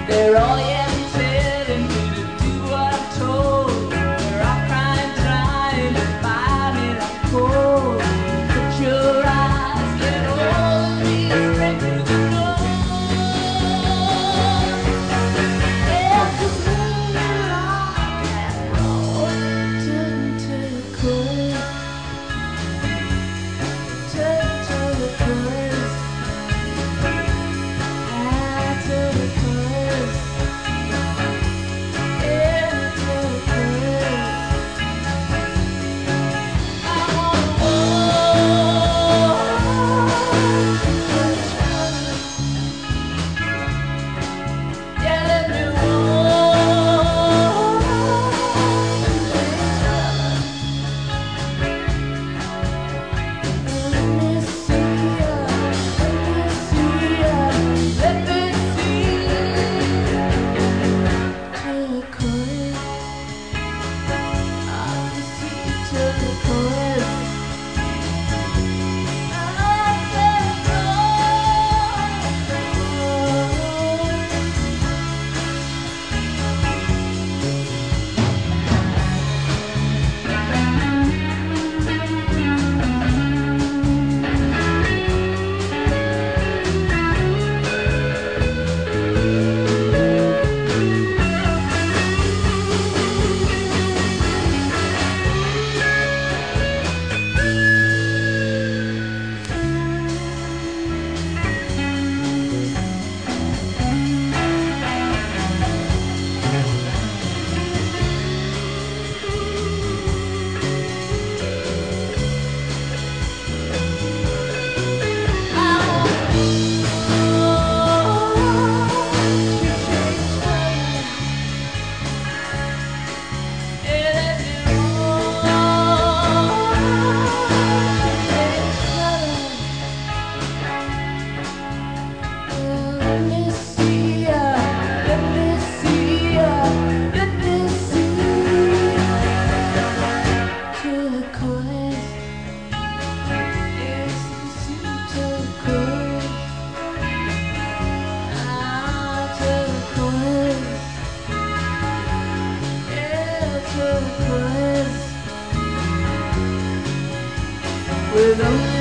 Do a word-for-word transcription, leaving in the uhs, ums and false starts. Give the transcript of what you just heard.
They're all yet telling me to do what I'm told. They're all crying, trying to buy me like cold. Put your eyes, let all these records go. Yeah, 'cause when you rock and roll, turn to the chorus, turn to the chorus, ah, to the chorus, yeah, to the chorus. I wanna walk to each other, yeah, let me walk to each other. Let me see ya, let me see ya, let me see to the chorus, I can see to the chorus, I said with only